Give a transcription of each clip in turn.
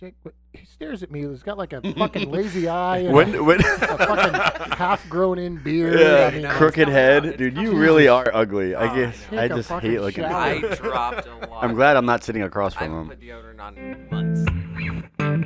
Jake, he stares at me. He's got like a fucking lazy eye and When a fucking half-grown-in beard. yeah, I mean, crooked head, dude. You really are ugly. I guess Take I a just fucking hate looking shower. at you. I dropped a lot. I'm glad I'm not sitting across I from haven't him. put deodorant on in months.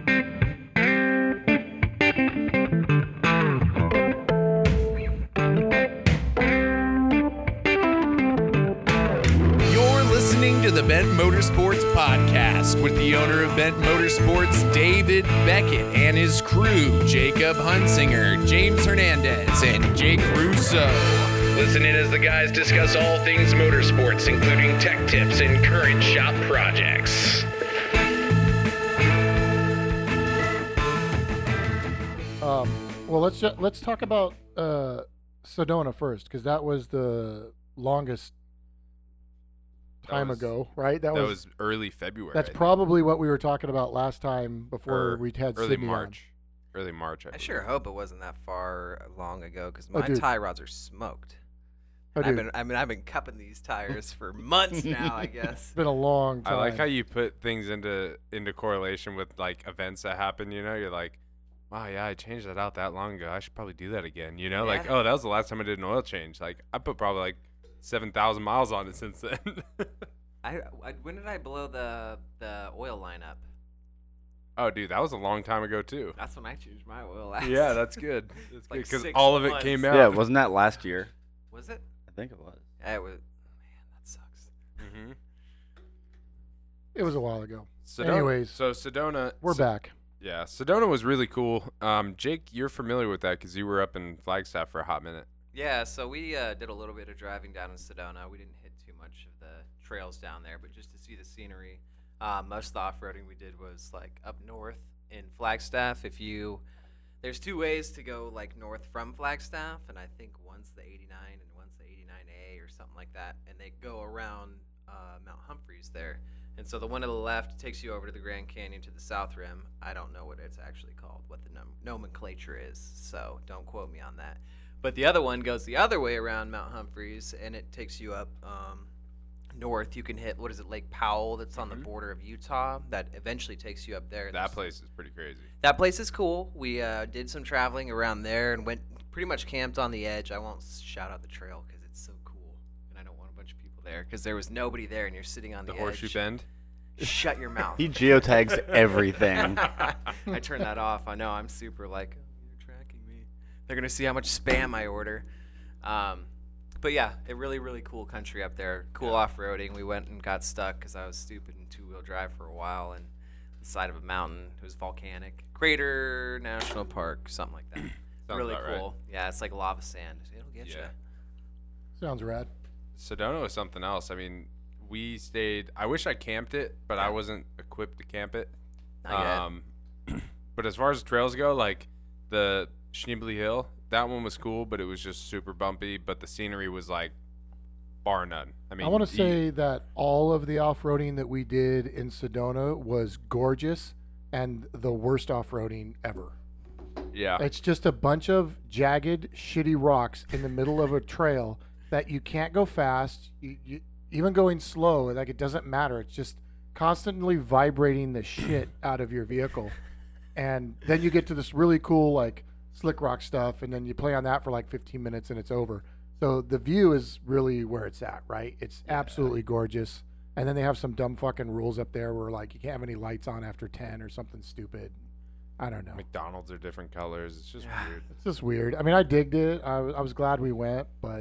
You're listening to the Bent Motorsports Podcast with the owner of Bent Motorsports, David Beckett, and his crew, Jacob Hunsinger, James Hernandez, and Jake Russo. Listen in as the guys discuss all things motorsports, including tech tips and current shop projects. Well, let's talk about Sedona first, because that was the longest time ago, right? That was early February. That's I think. probably what we were talking about last time before Or we had early Sydney on. March. Early March. I sure hope it wasn't that far long ago, because Oh, my dude. tie rods are smoked. Oh, I've dude, been cupping these tires for months now, I guess. it's been a long time. I like how you put things into correlation with like events that happen. You know, you're like, wow, yeah, I changed that out that long ago. I should probably do that again. You know, like, Yeah. oh, that was the last time I did an oil change. Like, I put probably like 7,000 miles on it since then. When did I blow the oil line up? Oh, dude, that was a long time ago too. That's when I changed my oil last. Yeah, that's good. That's good Like because 6 all of it months. came out. Yeah, wasn't that last year? Was it? I think it was. Yeah, it was. Man, that sucks. Mm-hmm. It was a while ago. Sedona, Anyways, so Sedona, We're back. Yeah, Sedona was really cool. Jake, you're familiar with that because you were up in Flagstaff for a hot minute. Yeah, so we did a little bit of driving down in Sedona. We didn't hit too much of the trails down there, but just to see the scenery. Most of the off-roading we did was like up north in Flagstaff. There's two ways to go like north from Flagstaff, and I think one's the 89 and one's the 89A or something like that, and they go around Mount Humphreys there. And so the one to the left takes you over to the Grand Canyon to the South Rim. I don't know what it's actually called, what the nomenclature is, so don't quote me on that. But the other one goes the other way around Mount Humphreys, and it takes you up north. You can hit, Lake Powell, that's on the border of Utah. That eventually takes you up there. That place is pretty crazy. That place is cool. We did some traveling around there and went pretty much camped on the edge. I won't shout out the trail because it's so cool, and I don't want a bunch of people there because there was nobody there, and you're sitting on the edge. Horseshoe Bend. Shut your mouth. He geotags everything. I turned that off. I know I'm super like, oh, you're tracking me. They're gonna see how much spam I order. But yeah, a really, really cool country up there. Cool off-roading. We went and got stuck because I was stupid in two-wheel drive for a while and the side of a mountain. It was volcanic. Crater National Park, something like that. Sounds really about cool. Yeah, it's like lava sand. It'll get you. Sounds rad. Sedona was something else. I mean, we stayed. I wish I camped it, but I wasn't equipped to camp it. Not But as far as trails go, like the Schneebly Hill, that one was cool, but it was just super bumpy. But the scenery was like bar none. I mean, I want to say that all of the off-roading that we did in Sedona was gorgeous and the worst off-roading ever. yeah, It's just a bunch of jagged, shitty rocks in the middle of a trail that you can't go fast. You even going slow, like it doesn't matter. It's just constantly vibrating the shit out of your vehicle. And then you get to this really cool like slick rock stuff, and then you play on that for like 15 minutes and it's over. So the view is really where it's at, right? It's absolutely gorgeous. And then they have some dumb fucking rules up there where like you can't have any lights on after 10 or something stupid. I don't know. McDonald's are different colors. It's just weird. It's just weird. I mean, I digged it. I was glad we went, but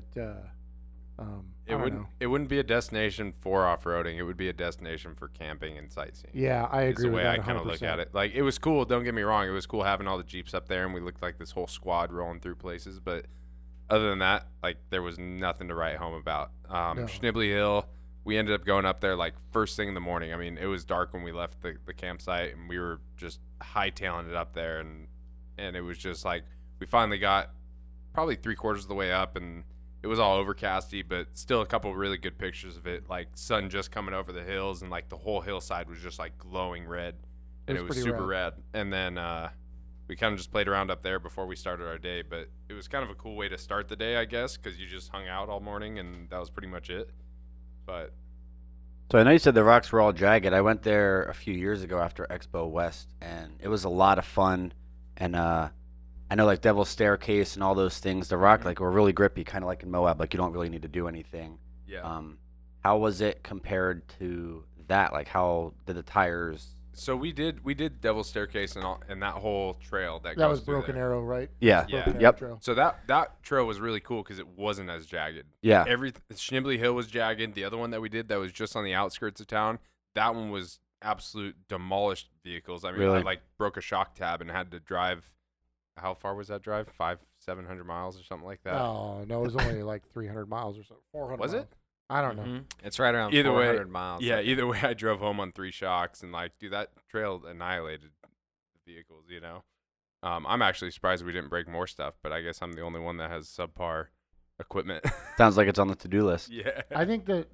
I don't know. It wouldn't be a destination for off-roading. It would be a destination for camping and sightseeing. Yeah, I Is agree the with way that. I kind of 100%. look at it. Like, it was cool. Don't get me wrong. It was cool having all the Jeeps up there, and we looked like this whole squad rolling through places. But other than that, like, there was nothing to write home about. Schneebly Hill, we ended up going up there, like, first thing in the morning. I mean, it was dark when we left the campsite, and we were just hightailing it up there. And it was just, like, we finally got probably 3/4 of the way up, and it was all overcasty, but still a couple really good pictures of it, like sun just coming over the hills, and like the whole hillside was just like glowing red, and it was pretty super rad. And then we kind of just played around up there before we started our day, but it was kind of a cool way to start the day, I guess, because you just hung out all morning, and that was pretty much it. But So I know you said the rocks were all jagged. I went there a few years ago after Expo West, and it was a lot of fun. And I know like Devil's Staircase and all those things. The rock like were really grippy, kind of like in Moab. Like you don't really need to do anything. Yeah. How was it compared to that? Like how did the tires? So we did Devil's Staircase and that whole trail that That goes was through Broken there. Arrow, right? Yeah. Yeah. Broken Arrow Yep. Trail. So that trail was really cool because it wasn't as jagged. Yeah. Schnibly Hill was jagged. The other one that we did that was just on the outskirts of town, that one was absolute demolished vehicles. I mean, Really? I like broke a shock tab and had to drive. How far was that drive? 700 miles or something like that. Oh no, it was only like 300 miles or so. 400. Was it? miles. I don't know. Mhm. It's right around Either way, 400 miles. Yeah, either way, I drove home on 3 shocks, and like, dude, that trail annihilated the vehicles. You know, I'm actually surprised we didn't break more stuff, but I guess I'm the only one that has subpar equipment. Sounds like it's on the to-do list. Yeah. I think the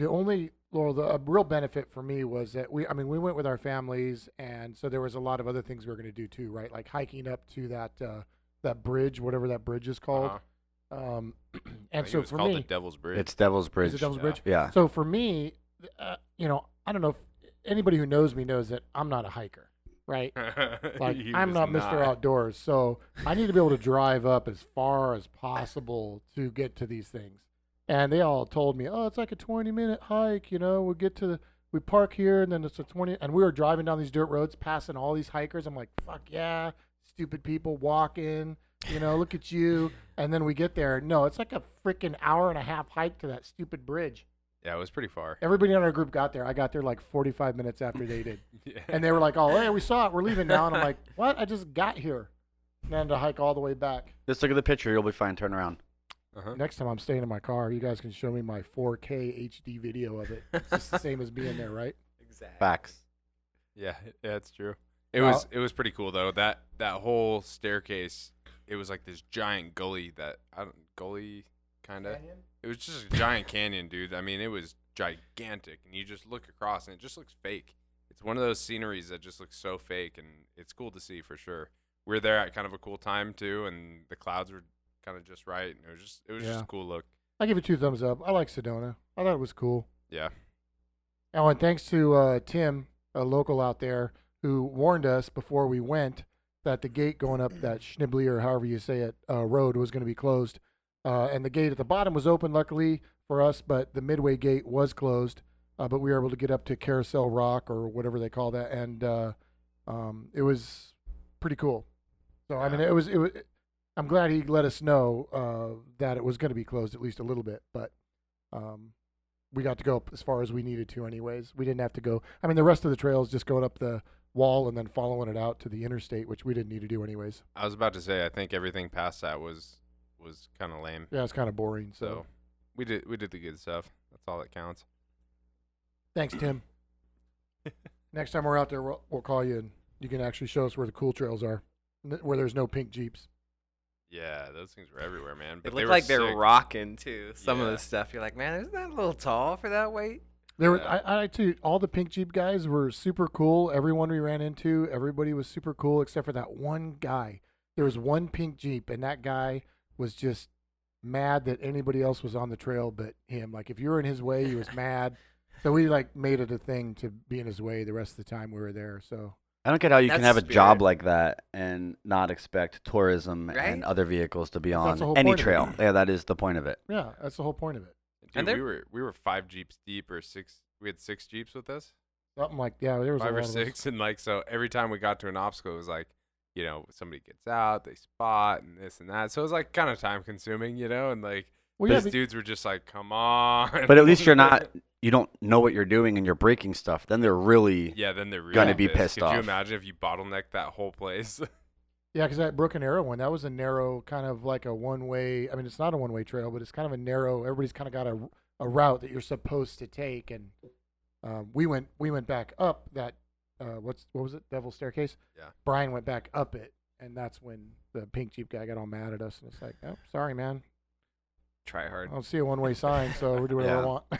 real benefit for me was that we went with our families, and so there was a lot of other things we were going to do too, right? Like hiking up to that bridge, whatever that bridge is called. Uh-huh. I And think so it was for called me, the Devil's Bridge. It's Devil's Bridge. is it Devil's Yeah. Bridge? Yeah. So for me, I don't know if anybody who knows me knows that I'm not a hiker, right? Like He I'm was not Mr. Outdoors, so I need to be able to drive up as far as possible to get to these things. And they all told me, "Oh, it's like a 20-minute hike. We park here, and then it's a 20." And we were driving down these dirt roads, passing all these hikers. I'm like, "Fuck yeah, stupid people walking. Look at you." And then we get there. No, it's like a freaking hour and a half hike to that stupid bridge. Yeah, it was pretty far. Everybody in our group got there. I got there like 45 minutes after they did. Yeah. And they were like, "Oh, hey, we saw it. We're leaving now." And I'm like, "What? I just got here." And then to hike all the way back. Just look at the picture. You'll be fine. Turn around. Uh-huh. Next time I'm staying in my car, you guys can show me my 4K HD video of it. It's just the same as being there, right? Exactly. Facts. Yeah, it's true. It Well- was pretty cool though. That whole staircase, it was like this giant gully kind of. It was just a giant canyon, dude. I mean, it was gigantic, and you just look across, and it just looks fake. It's one of those sceneries that just looks so fake, and it's cool to see for sure. We were there at kind of a cool time too, and the clouds were kind of just right, and it was just Yeah. a cool look. I give it 2 thumbs up. I like Sedona. I thought it was cool. Yeah. Oh, and thanks to Tim, a local out there, who warned us before we went that the gate going up that Schnibly, or however you say it, road was going to be closed. And the gate at the bottom was open, luckily for us, but the Midway gate was closed. But we were able to get up to Carousel Rock, or whatever they call that, and it was pretty cool. So I mean, it was. I'm glad he let us know that it was going to be closed at least a little bit, but we got to go as far as we needed to anyways. We didn't have to go. I mean, the rest of the trail is just going up the wall and then following it out to the interstate, which we didn't need to do anyways. I was about to say, I think everything past that was kind of lame. Yeah, it's kind of boring. So So we did the good stuff. That's all that counts. thanks, Tim. Next time we're out there, we'll call you, and you can actually show us where the cool trails are, where there's no pink Jeeps. Yeah, those things were everywhere, man. They But look were like they're sick. rocking too. Some of Yeah. the stuff you're like, man, isn't that a little tall for that weight? There, Yeah. I too. All the pink Jeep guys were super cool. Everyone we ran into, everybody was super cool except for that one guy. There was one pink Jeep, and that guy was just mad that anybody else was on the trail but him. Like if you were in his way, he was mad. So we like made it a thing to be in his way the rest of the time we were there. So I don't get how you can That's have a the job spirit. like that and not expect tourism Right? and other vehicles to be That's on the whole any point of it. trail. Yeah, that is the point of it. yeah, that's the whole point of it. Dude, And we were 5 Jeeps deep or 6. We had 6 Jeeps with us. Something like there was 5 a or lot of 6, and like so every time we got to an obstacle, it was like, somebody gets out, they spot, and this and that. So it was like kind of time consuming, and like Well, yeah, these dudes were just like, come on. But at least you don't know what you're doing and you're breaking stuff. Then they're really Yeah, then they're really gonna be pissed Could you off. imagine if you bottlenecked that whole place? yeah, because that Broken Arrow one, that was a narrow kind of like a one-way. I mean, it's not a one-way trail, but it's kind of a narrow. Everybody's kind of got a route that you're supposed to take, and we went back up that. What was it? Devil's Staircase. Yeah. Brian went back up it, and that's when the pink Jeep guy got all mad at us, and it's like, oh, sorry, man. Try hard. I don't see a one-way sign, so we do whatever Yeah. I want.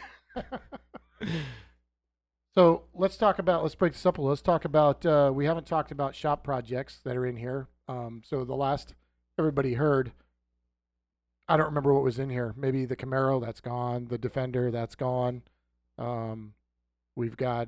So let's break this up a little. Let's talk about, we haven't talked about shop projects that are in here. So the last everybody heard, I don't remember what was in here. Maybe the Camaro, that's gone. The Defender, that's gone. We've got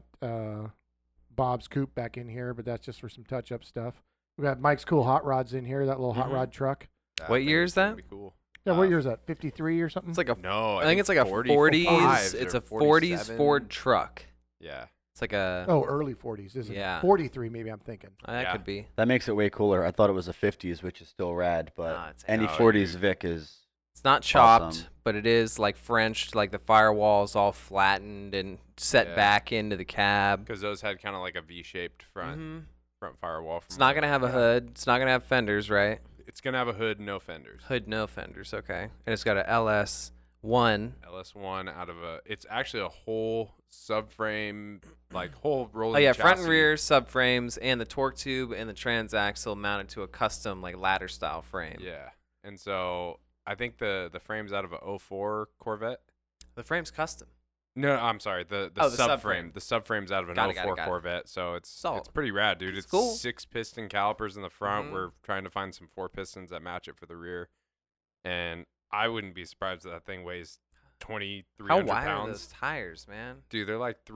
Bob's Coupe back in here, but that's just for some touch-up stuff. We've got Mike's Cool Hot Rods in here, that little hot rod truck. What year is that? Be cool. Yeah, what year is that? 53 or something? It's like a. No, I think it's like a 40s. It's a 40s Ford truck. Yeah. It's like a. Oh, early 40s, isn't Yeah. it? 43, maybe I'm thinking. That Yeah. could be. That makes it way cooler. I thought it was a 50s, which is still rad, but Nah, it's any Oh, 40s dude. Vic is. It's not chopped, Awesome. but it is like French. Like the firewall's all flattened and set Yeah. back into the cab. Because those had kind of like a V-shaped front Mhm. firewall. It's not gonna have a hood. It's not gonna have fenders, right? It's gonna have a hood, no fenders. Hood, no fenders. Okay, and it's got a LS1. LS1 out of a. It's actually a whole subframe, like whole rolling. Oh yeah, front and chassis. rear subframes and the torque tube and the transaxle mounted to a custom like ladder style frame. Yeah, and so I think the frame's out of a 04 Corvette. The frame's custom. No, I'm sorry. The Oh, the subframe. subframe. The subframe's out of an Got it, 04 got it. Corvette, so it's Solid. pretty rad, dude. It's It's cool. 6 piston calipers in the front. Mhm. We're trying to find some 4 pistons that match it for the rear, and I wouldn't be surprised if that thing weighs 2,300 How wide pounds. are those tires, man? Dude, they're like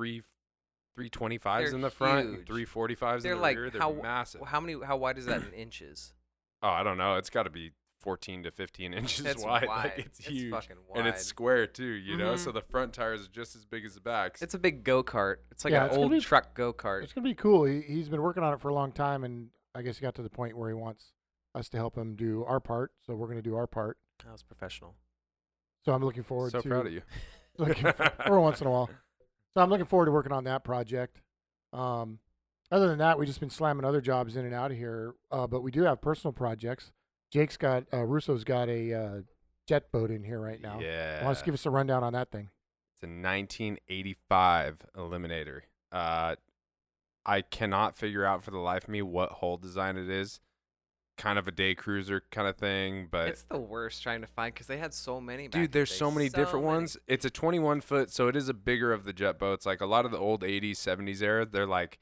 325s They're in the front huge. and 345s They're in the like rear. They're how massive. How wide is that in inches? Oh, I don't know. It's got to be 14 to 15 inches It's wide. wide. Like it's huge. fucking wide. And it's square too, you know? Mhm. So the front tires are just as big as the backs. It's a big go kart. It's like Yeah, an it's gonna old be- truck go kart. It's going to be cool. He's been working on it for a long time, and I guess he got to the point where he wants us to help him do our part, so we're going to do our part. That was professional. So I'm looking forward so to proud of you. every once in a while. So I'm looking forward to working on that project. Other than that, we've just been slamming other jobs in and out of here, but we do have personal projects. Jake's got Russo's got a jet boat in here right now. Yeah. Why don't you give us a rundown on that thing? It's a 1985 Eliminator. I cannot figure out for the life of me what hull design it is. Kind of a day cruiser kind of thing, but It's the worst trying to find because they had so many. Back dude, in the there's day. so many different many. ones. It's a 21 foot, so it is a bigger of the jet boats. Like a lot of the old 80s, 70s era, they're like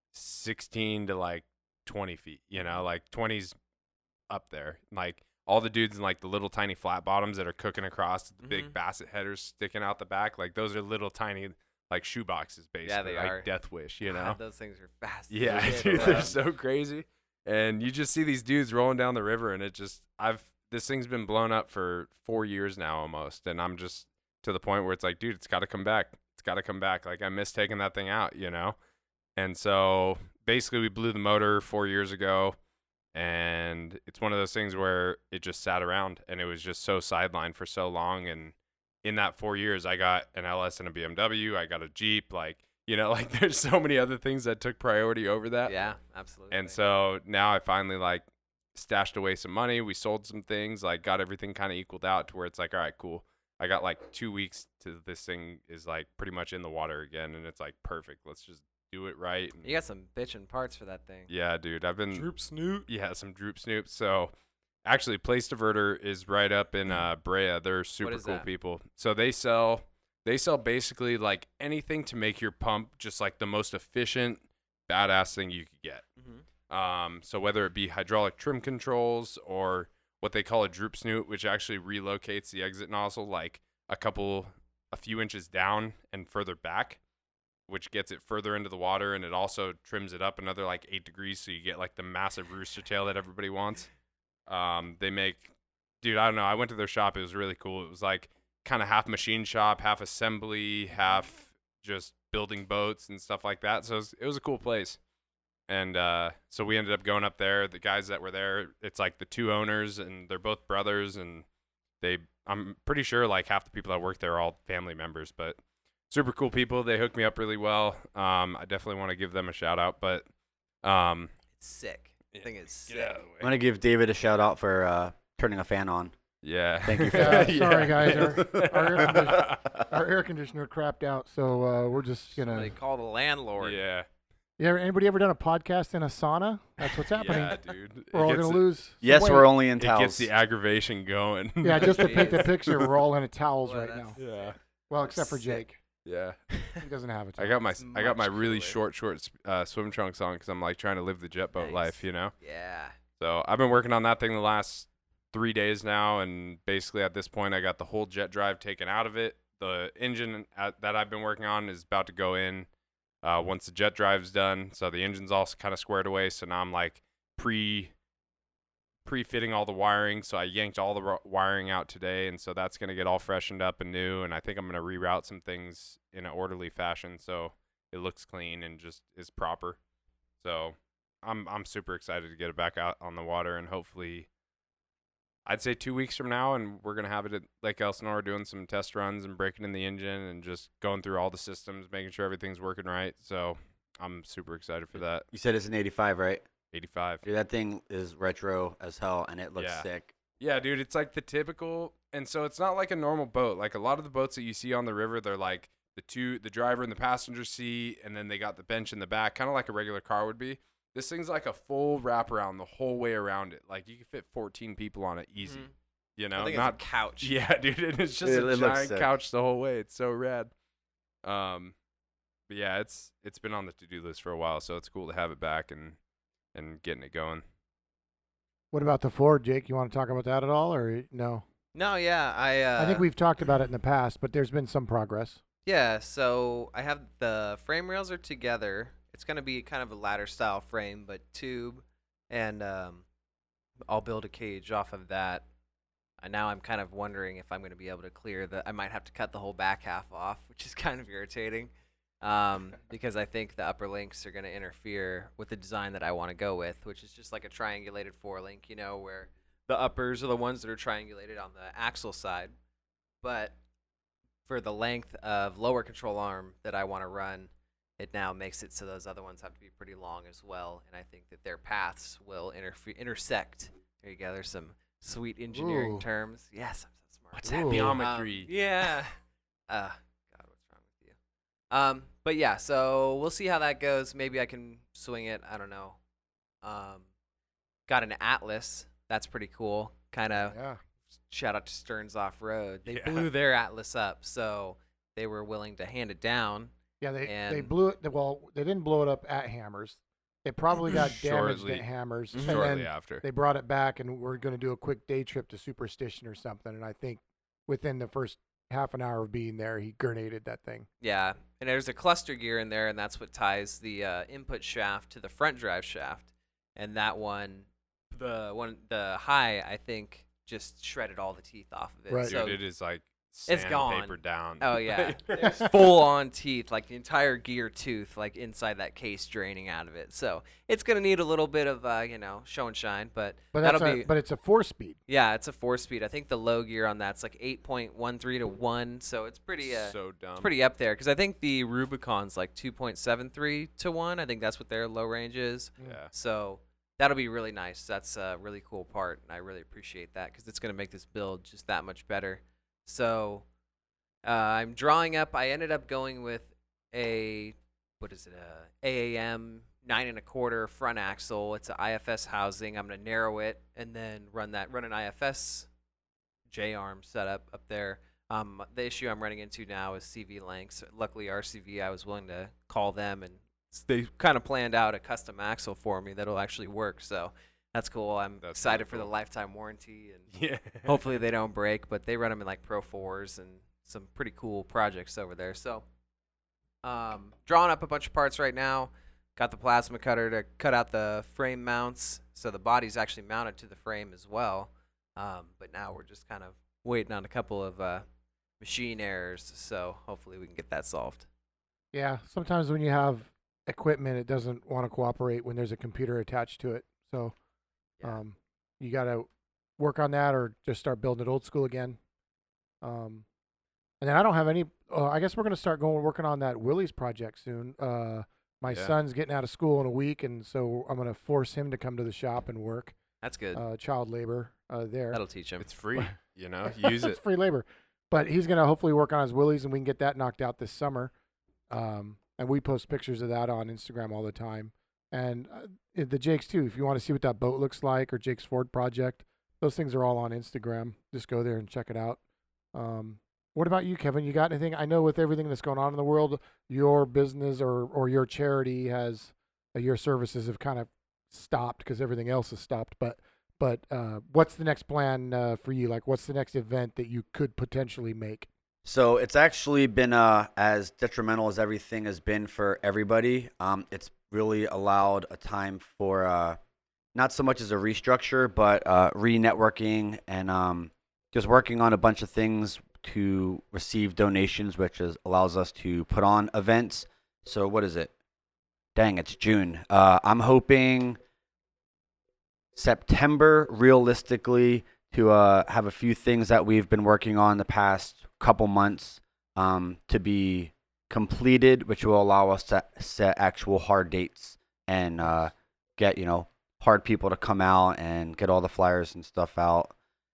16 to like 20 feet. You know, like 20s up there. Like all the dudes in like the little tiny flat bottoms that are cooking across the big Mhm. Bassett headers sticking out the back. Like those are little tiny like shoe boxes basically. they like are. Death Wish, you know. God, those things are fast. as Yeah, shit, dude, bro. they're so crazy. And you just see these dudes rolling down the river, and this thing's been blown up for 4 years now almost, and I'm just to the point where it's like, dude, it's got to come back. It's got to come back. Like I miss taking that thing out, you know. And so basically, we blew the motor 4 years ago, and it's one of those things where it just sat around, and it was just so sidelined for so long. And in that 4 years, I got an LS and a BMW. I got a Jeep, like. You know, like there's so many other things that took priority over that. Yeah, absolutely. And so now I finally like stashed away some money. We sold some things, like got everything kind of equaled out to where it's like, all right, cool. I got like 2 weeks to this thing is like pretty much in the water again. And it's like, perfect. Let's just do it right. And you got some bitchin' parts for that thing. yeah, dude, I've been Droop Snoot. yeah, some Droop Snoop. So actually Place Diverter is right up in Brea. They're super is cool that? people. So they sell basically like anything to make your pump just like the most efficient, badass thing you could get. Mm-hmm. So whether it be hydraulic trim controls or what they call a droop snoot, which actually relocates the exit nozzle like a few inches down and further back, which gets it further into the water, and it also trims it up another like 8 degrees, so you get like the massive rooster tail that everybody wants. They make, dude, I don't know. I went to their shop. It was really cool. It was like kind of half machine shop, half assembly, half just building boats and stuff like that. So it was a cool place. And so we ended up going up there. The guys that were there, it's like the 2 owners, and they're both brothers, and I'm pretty sure like half the people that work there are all family members, but super cool people. They hooked me up really well. I definitely want to give them a shout out, but It's sick. The thing is sick. yeah, I'm gonna give David a shout out for turning a fan on. yeah. Thank you for Yeah, that. sorry, guys. Our air conditioner crapped out, so we're just They gonna. call the landlord. Yeah. Yeah, anybody ever done a podcast in a sauna? That's what's happening. Yeah, dude. We're all gonna lose. some Yes, weight. we're only in It towels. gets the aggravation going. Yeah, just to paint the Jeez. picture, we're all in towels Boy, right that's- now. Yeah. Well, except for sick. Jake. Yeah. He doesn't have a towel. I got my It's really much cooler. short swim trunks on because I'm like trying to live the jet boat Nice. life, you know. Yeah. So I've been working on that thing the last 3 days now, and basically at this point I got the whole jet drive taken out of it. The engine that I've been working on is about to go in once the jet drive's done. So the engine's all kind of squared away. So now I'm like pre-fitting all the wiring. So I yanked all the wiring out today, and so that's going to get all freshened up and new. And I think I'm going to reroute some things in an orderly fashion so it looks clean and just is proper. So I'm super excited to get it back out on the water, and hopefully I'd say 2 weeks from now, and we're going to have it at Lake Elsinore doing some test runs and breaking in the engine and just going through all the systems, making sure everything's working right. So I'm super excited for that. You said it's an 85, right? 85. Dude, that thing is retro as hell, and it looks sick. Yeah, dude, it's like the typical, and so it's not like a normal boat. Like a lot of the boats that you see on the river, they're like the driver in the passenger seat, and then they got the bench in the back, kind of like a regular car would be. This thing's like a full wraparound the whole way around it. Like you can fit 14 people on it easy. Mm-hmm. You know, I think not it's a couch. Yeah, dude, and it's just a giant couch the whole way. It's so rad. But yeah, it's been on the to-do list for a while, so it's cool to have it back and getting it going. What about the Ford, Jake? You want to talk about that at all, or no? No, yeah, I think we've talked about it in the past, but there's been some progress. Yeah, so I have the frame rails are together. It's going to be kind of a ladder style frame, but tube, and I'll build a cage off of that. And now I'm kind of wondering if I'm going to be able to clear I might have to cut the whole back half off, which is kind of irritating, because I think the upper links are going to interfere with the design that I want to go with, which is just like a triangulated 4-link, you know, where the uppers are the ones that are triangulated on the axle side, but for the length of lower control arm that I want to run, it now makes it so those other ones have to be pretty long as well, and I think that their paths will intersect. There you go. There's some sweet engineering terms. Yes, I'm so smart. What's that? Geometry. Yeah. God, what's wrong with you? But yeah, so we'll see how that goes. Maybe I can swing it. I don't know. Got an Atlas. That's pretty cool. Kind of. Yeah. Shout out to Stearns Off Road. They blew their Atlas up, so they were willing to hand it down. Yeah, they blew it. Well, they didn't blow it up at Hammers. They probably got damaged at Hammers. Shortly and then after. They brought it back, and we're going to do a quick day trip to Superstition or something. And I think within the first half an hour of being there, he grenaded that thing. Yeah, and there's a cluster gear in there, and that's what ties the input shaft to the front drive shaft. And that one, the high, I think, just shredded all the teeth off of it. Right. So Dude, it is like it's gone. sandpaper down. Oh yeah, there's full on teeth, like the entire gear tooth, like inside that case draining out of it. So it's gonna need a little bit of show and shine, but that'll be. But it's a 4-speed. Yeah, it's a 4-speed. I think the low gear on that's like 8.13 to 1, so it's pretty. So dumb. It's pretty up there because I think the Rubicon's like 2.73 to 1. I think that's what their low range is. Yeah. So that'll be really nice. That's a really cool part, and I really appreciate that because it's gonna make this build just that much better. So I'm drawing up. I ended up going with AAM 9 1/4 front axle. It's an IFS housing. I'm gonna narrow it and then run an IFS J-arm setup up there. The issue I'm running into now is CV lengths. Luckily, RCV, I was willing to call them, and they kind of planned out a custom axle for me that'll actually work. So that's cool. I'm excited for the lifetime warranty, and hopefully they don't break. But they run them in like Pro 4s and some pretty cool projects over there. So drawing up a bunch of parts right now. Got the plasma cutter to cut out the frame mounts, so the body's actually mounted to the frame as well. But now we're just kind of waiting on a couple of machine errors, so hopefully we can get that solved. Yeah, sometimes when you have equipment, it doesn't want to cooperate when there's a computer attached to it. So you got to work on that or just start building it old school again. And then I don't have any. I guess we're going to start working on that Willie's project soon. My son's getting out of school in a week, and so I'm going to force him to come to the shop and work. That's good. Child labor there. That'll teach him. It's free, use it. It's free labor. But he's going to hopefully work on his Willys, and we can get that knocked out this summer. And we post pictures of that on Instagram all the time. And the Jake's too. If you want to see what that boat looks like, or Jake's Ford project, those things are all on Instagram. Just go there and check it out. What about you, Kevin? You got anything? I know with everything that's going on in the world, your business or your charity has your services have kind of stopped because everything else has stopped. But what's the next plan for you? Like, what's the next event that you could potentially make? So it's actually been as detrimental as everything has been for everybody. It's really allowed a time for not so much as a restructure, but re-networking and just working on a bunch of things to receive donations, which allows us to put on events. So what is it? Dang, it's June. I'm hoping September, realistically, to have a few things that we've been working on the past couple months to be completed, which will allow us to set actual hard dates and get hard people to come out and get all the flyers and stuff out.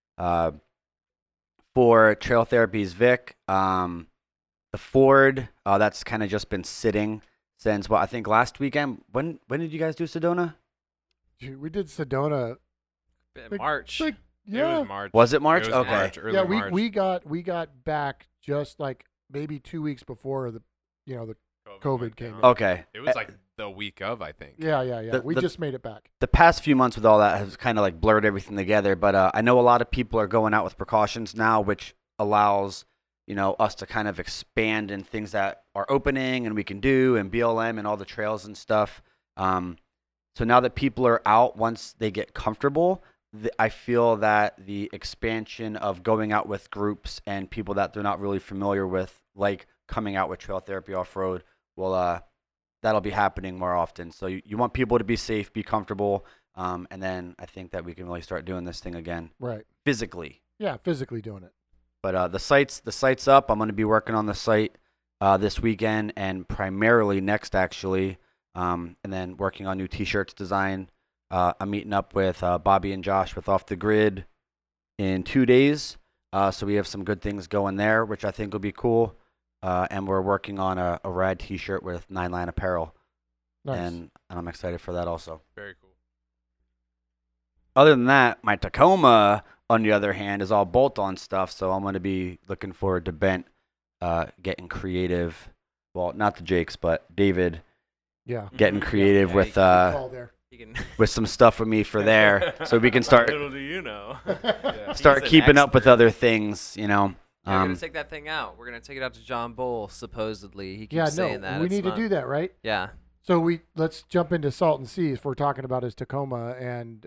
For Trail Therapies Vic, the Ford, that's kind of just been sitting since I think last weekend. When did you guys do Sedona? Dude, we did Sedona. March. It was March. Was it March? It was Okay. March, early Yeah, March. we got back just like maybe 2 weeks before the COVID went came down. in. Okay. It was like the week of, I think. Yeah. We The- just made it back. The past few months with all that has kind of like blurred everything together, but I know a lot of people are going out with precautions now, which allows us to kind of expand in things that are opening and we can do, and BLM and all the trails and stuff. So now that people are out, once they get comfortable, I feel that the expansion of going out with groups and people that they're not really familiar with, like coming out with Trail Therapy Off-Road, that'll be happening more often. So you want people to be safe, be comfortable, and then I think that we can really start doing this thing again Right. physically. Yeah, physically doing it. But the site's up. I'm going to be working on the site this weekend and primarily next, actually, and then working on new T-shirts design. I'm meeting up with Bobby and Josh with Off the Grid in 2 days. So we have some good things going there, which I think will be cool. And we're working on a rad T-shirt with 9 Line Apparel. Nice. And I'm excited for that also. Very cool. Other than that, my Tacoma, on the other hand, is all bolt-on stuff. So I'm going to be looking forward to Bent getting creative. Well, not the Jakes, but David Yeah. getting creative Yeah, with Call there. You can with some stuff with me for there, so we can start Little do you know. start He's an keeping up with expert. other things. Yeah, we're gonna take that thing out. We're gonna take it out to John Bull. Supposedly, he keeps Yeah, saying no, that. we It's need not- to do that, right? Yeah. So let's jump into Salton Sea if we're talking about his Tacoma, and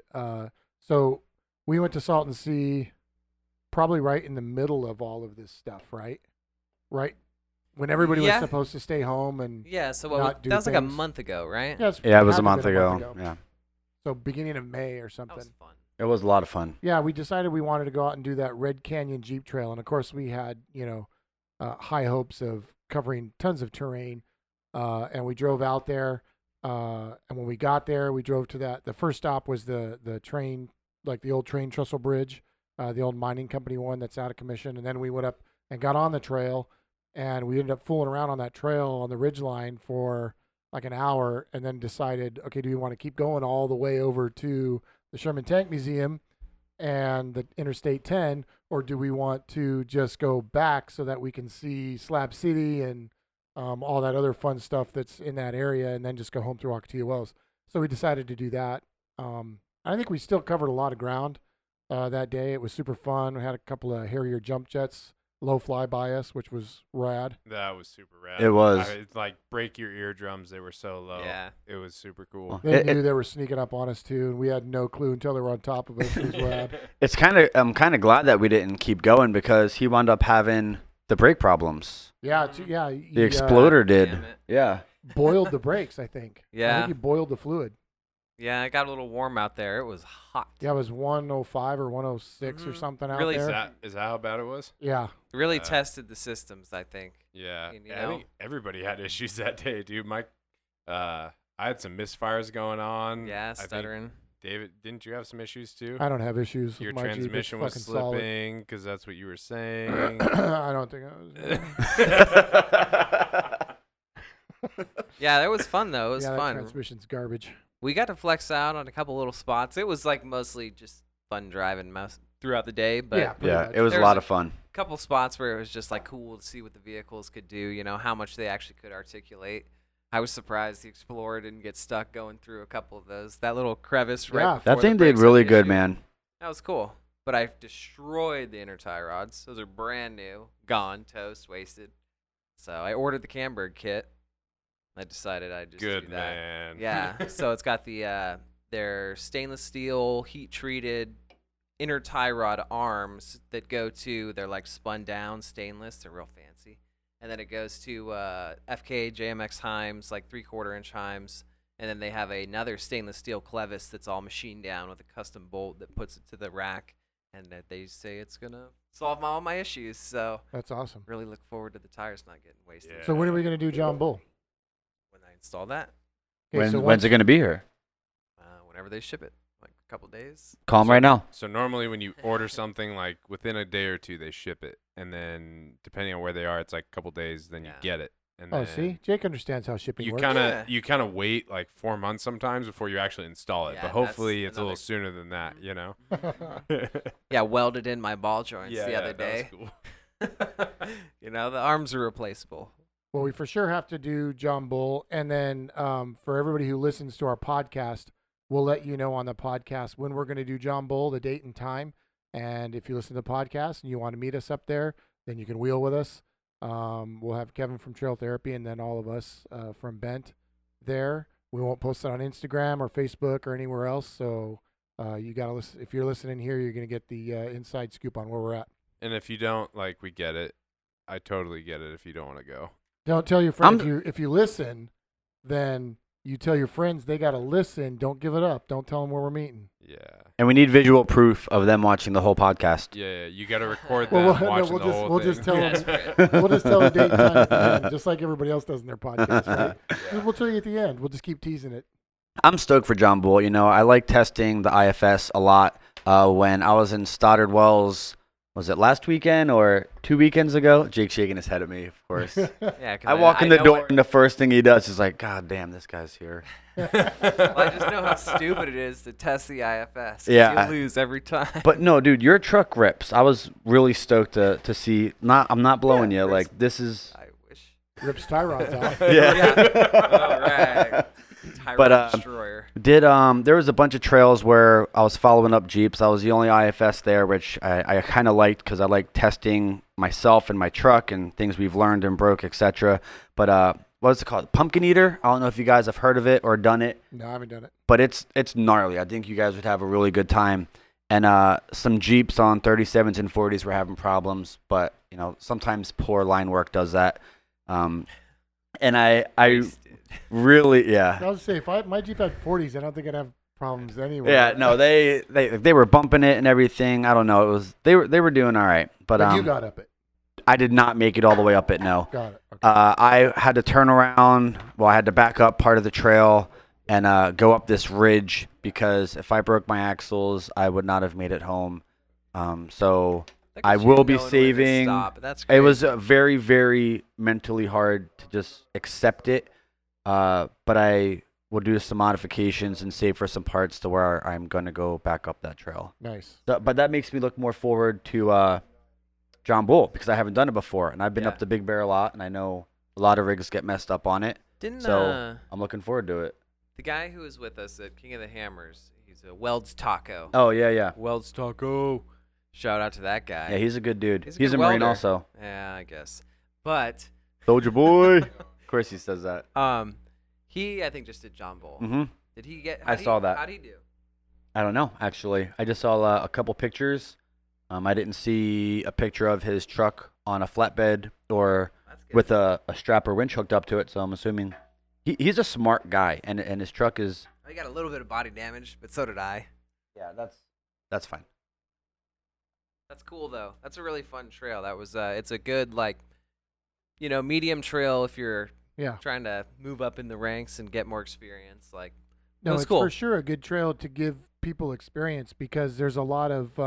so we went to Salton Sea, probably right in the middle of all of this stuff, right? Right when everybody Yeah. was supposed to stay home and Yeah. So Not do that was like a things. month ago, right? yeah, Yeah, it was had a to month been ago. Yeah, So beginning of May or That something. was fun. it was a lot of fun. Yeah, we decided we wanted to go out and do that Red Canyon Jeep Trail, and of course we had high hopes of covering tons of terrain, and we drove out there. And when we got there, we drove to that. The first stop was the train, like the old train trestle bridge, the old mining company one that's out of commission, and then we went up and got on the trail, and we ended up fooling around on that trail on the ridge line for like an hour, and then decided, okay, do we want to keep going all the way over to the Sherman Tank Museum and the Interstate 10, or do we want to just go back so that we can see Slab City and all that other fun stuff that's in that area, and then just go home through Ocotillo Wells? So we decided to do that. I think we still covered a lot of ground that day. It was super fun. We had a couple of Harrier jump jets low fly by us, which was rad. That was super rad. It was. It's like break your eardrums. They were so low. Yeah. It was super cool. Well, They It- knew it- they were sneaking up on us too, and we had no clue until they were on top of us. It was rad. It's I'm kind of glad that we didn't keep going because he wound up having the brake problems. Yeah, yeah. The exploder did. Damn it. Yeah. Boiled the brakes, I think. I Yeah. think he boiled the fluid. Yeah, it got a little warm out there. It was hot. Yeah, it was 105 or 106 or Mhm. something out Really Is there. that how bad it was? Yeah. Really Yeah. tested the systems, I think. Yeah. You I know? think everybody had issues that day, dude. I had some misfires going on. Yeah, I think, stuttering. David, didn't you have some issues too? I don't have issues Your with my Jeep. It's transmission was fucking solid. slipping because that's what you were saying. I don't think I was. Yeah, it was fun though. It was yeah, that fun. transmission's garbage. We got to flex out on a couple little spots. It was like mostly just fun driving throughout the day, but Yeah. Pretty Yeah, much. it was a There's lot a- of fun. couple spots where it was just like cool to see what the vehicles could do, how much they actually could articulate. I was surprised the Explorer didn't get stuck going through a couple of those. That little crevice right Yeah. before That thing the did brakes had really an good, issue. man. That was cool. but I destroyed the inner tie rods. Those are brand new, gone, toast, wasted. So I ordered the Camberg kit. I decided I'd just Good do that. man. Yeah. So it's got their stainless steel, heat treated inner tie rod arms that go to. They're like spun down stainless. They're real fancy. And then it goes to FK JMX Heims, like 3/4 inch Heims. And then they have another stainless steel clevis that's all machined down with a custom bolt that puts it to the rack. And that they say it's going to solve all my issues. So That's awesome. really look forward to the tires not getting wasted Yeah. So when are we going to do John Bull? when I install that. Okay, so When's it going to be here? Whenever they ship it, like a couple days. Call them right now. So normally when you order something, like within a day or two, they ship it, and then depending on where they are, it's like a couple days. Then you Yeah. get it. And Oh, then see, Jake understands how shipping you works. kind of wait like 4 months sometimes before you actually install it. Yeah, But hopefully that's it's a little another- sooner than that, you know. Yeah, welded in my ball joints the other that day. was cool. You know, the arms are replaceable. Well, we for sure have to do John Bull, and then for everybody who listens to our podcast, we'll let you know on the podcast when we're going to do John Bull, the date and time. And if you listen to the podcast and you want to meet us up there, then you can wheel with us. We'll have Kevin from Trail Therapy and then all of us from Bent there. We won't post it on Instagram or Facebook or anywhere else. So you got to listen. If you're listening here, you're going to get the inside scoop on where we're at. And if you don't, like, we get it. I totally get it if you don't want to go. Don't tell your friends. If you listen, then you tell your friends they got to listen. Don't give it up. Don't tell them where we're meeting. Yeah. And we need visual proof of them watching the whole podcast. Yeah, you got to record Well, them watching we'll the just- whole we'll thing. just tell them. Desperate. We'll just tell the date and time at the end, just like everybody else does in their podcast, right? We'll tell you at the end. We'll just keep teasing it. I'm stoked for John Bull. You know, I like testing the IFS a lot. When I was in Stoddard Wells, was it last weekend or 2 weekends ago? Jake's shaking his head at me, of course. Yeah, 'cause I walk in the know door what- and the first thing he does is like, God damn, this guy's here. Well, I just know how stupid it is to test the IFS. 'Cause Yeah. you lose every time. But no, dude, your truck rips. I was really stoked to see. I'm not blowing you. rips. Like this is. I wish. Rips tie rods off. All right. Tyrant But, destroyer. There was a bunch of trails where I was following up Jeeps. I was the only IFS there, which I kind of liked because I like testing myself and my truck and things we've learned and broke, etc. But what's it called? Pumpkin Eater. I don't know if you guys have heard of it or done it, No, I haven't done it. but it's gnarly. I think you guys would have a really good time. And some Jeeps on 37s and 40s were having problems, but you know sometimes poor line work does that. And I Wasted. really, yeah. I was say if my Jeep had 40s, I don't think I'd have problems anyway. Yeah, no, they were bumping it and everything. I don't know. It was they were doing all right, but you got up it. I did not make it all the way up it. No, Got it. Okay. I had to turn around. Well, I had to back up part of the trail and go up this ridge because if I broke my axles, I would not have made it home. So Look I at you will be knowing where to saving. stop. That's it great. was very, very mentally hard to just accept it. But I will do some modifications and save for some parts to where I'm going to go back up that trail. Nice. But that makes me look more forward to John Bull because I haven't done it before. And I've been Yeah. up to Big Bear a lot, and I know a lot of rigs get messed up on it. Didn't So I'm looking forward to it. the guy who was with us at King of the Hammers? He's a Welds Taco. Oh, yeah, yeah. Welds Taco. Shout out to that guy. Yeah, he's a good dude. He's a He's good a Marine welder. also. Yeah, I guess. But Soldier boy. Of course he says that. he I think just did John Bull. Hmm. Did he get? I saw that. How'd he do? I don't know, actually. I just saw a couple pictures. I didn't see a picture of his truck on a flatbed or That's good. with a strap or winch hooked up to it, so I'm assuming he's a smart guy, and his truck is... I got a little bit of body damage, but so did I. Yeah, that's fine. That's cool though. That's a really fun trail. That was it's a good medium trail if you're Yeah. trying to move up in the ranks and get more experience. Like No, that's it's cool. for sure a good trail to give people experience because there's a lot of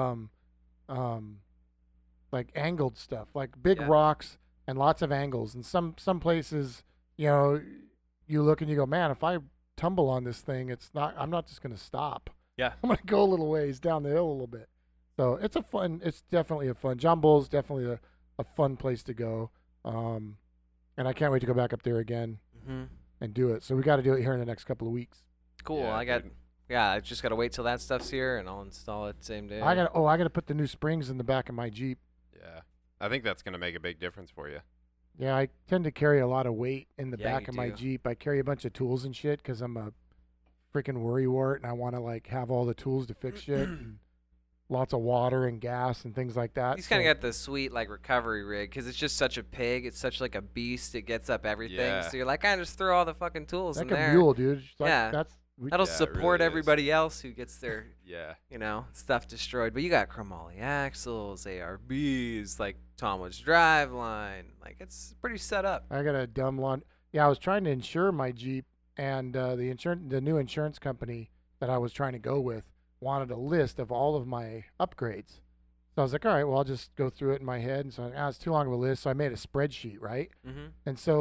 like angled stuff, like big Yeah. rocks and lots of angles. And some places, you look and you go, man, if I tumble on this thing, I'm not just going to stop. Yeah. I'm going to go a little ways down the hill a little bit. So it's definitely a fun. John Bull's definitely a fun place to go. And I can't wait to go back up there again Mm-hmm. and do it. So we got to do it here in the next couple of weeks. Cool. Yeah, I got dude. Yeah, I just gotta wait till that stuff's here, and I'll install it same day. I gotta put the new springs in the back of my Jeep. Yeah, I think that's gonna make a big difference for you. Yeah, I tend to carry a lot of weight in the Yeah, back you of my do. Jeep. I carry a bunch of tools and shit because I'm a freaking worrywart, and I want to like have all the tools to fix shit, and lots of water and gas and things like that. He's kind of got the sweet like recovery rig because it's just such a pig. It's such like a beast. It gets up everything. Yeah. So you're like, I just throw all the fucking tools in like a there. mule, dude. It's like, Yeah. That'll Yeah, it support really is. everybody else who gets their Yeah. stuff destroyed. But you got chromoly axles, ARBs, like Tom Woods driveline. Like it's pretty set up. I got a dumb lawn. Yeah, I was trying to insure my Jeep, and the new insurance company that I was trying to go with wanted a list of all of my upgrades. So I was like, all right, well, I'll just go through it in my head. And so it's too long of a list. So I made a spreadsheet, right? Mm-hmm. And so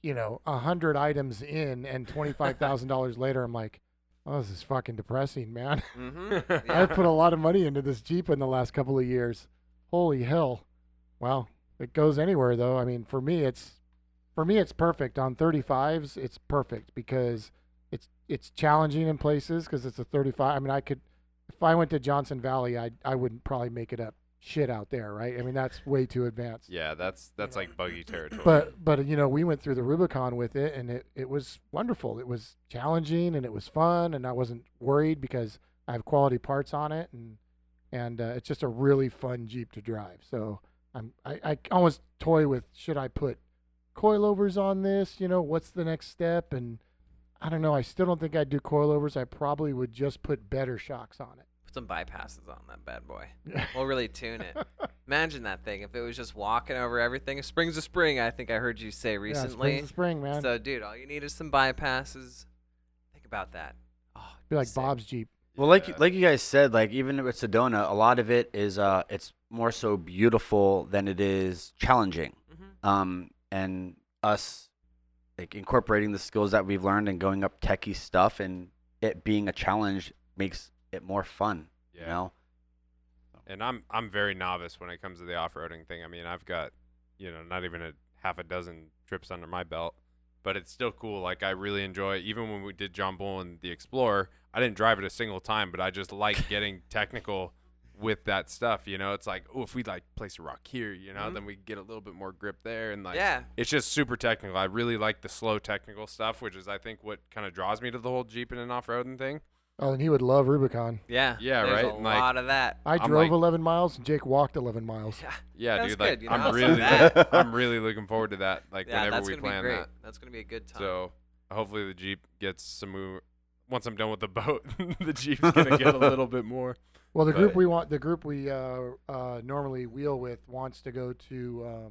100 items in and $25,000 later, I'm like, oh, this is fucking depressing, man. Mm-hmm. I put a lot of money into this Jeep in the last couple of years. Holy hell. Well, it goes anywhere though. I mean, for me it's perfect. On 35s, it's perfect because it's challenging in places because it's a 35. I mean, if I went to Johnson Valley, I wouldn't probably make it up shit out there, right? I mean, that's way too advanced. Yeah, that's like buggy territory. But we went through the Rubicon with it, and it was wonderful. It was challenging, and it was fun, and I wasn't worried because I have quality parts on it, and it's just a really fun Jeep to drive. So I almost toy with, should I put coilovers on this? What's the next step? And I don't know. I still don't think I'd do coilovers. I probably would just put better shocks on it. Put some bypasses on that bad boy. We'll really tune it. Imagine that thing if it was just walking over everything. Spring's a spring, I think I heard you say Yeah, recently. spring's the spring, man. So, dude, all you need is some bypasses. Think about that. Oh, Be like sick. Bob's Jeep. Well, like you guys said, like even with Sedona, a lot of it is it's more so beautiful than it is challenging. Mhm. And us like incorporating the skills that we've learned and going up techie stuff and it being a challenge makes it more fun. Yeah. You know? And I'm very novice when it comes to the off-roading thing. I mean, I've got, not even a half a dozen trips under my belt, but it's still cool. Like I really enjoy it. Even when we did John Bull and the Explorer, I didn't drive it a single time, but I just like getting technical with that stuff. It's like, oh, if we like place a rock here, then we get a little bit more grip there, and like, Yeah. it's just super technical. I really like the slow technical stuff, which is I think what kind of draws me to the whole Jeeping and off-roading thing. Oh, and he would love Rubicon. Yeah. Yeah, there's right? a Like- lot of that. I I'm drove like- 11 miles, and Jake walked 11 miles. Yeah, That's dude. Like good, I'm so really, that- I'm really looking forward to that. Like Yeah, whenever that's we gonna be plan great. that. That's gonna be a good time. So hopefully the Jeep gets some move. Once I'm done with the boat, the Jeep's gonna get a little bit more. Well, the But- group we normally wheel with wants to go to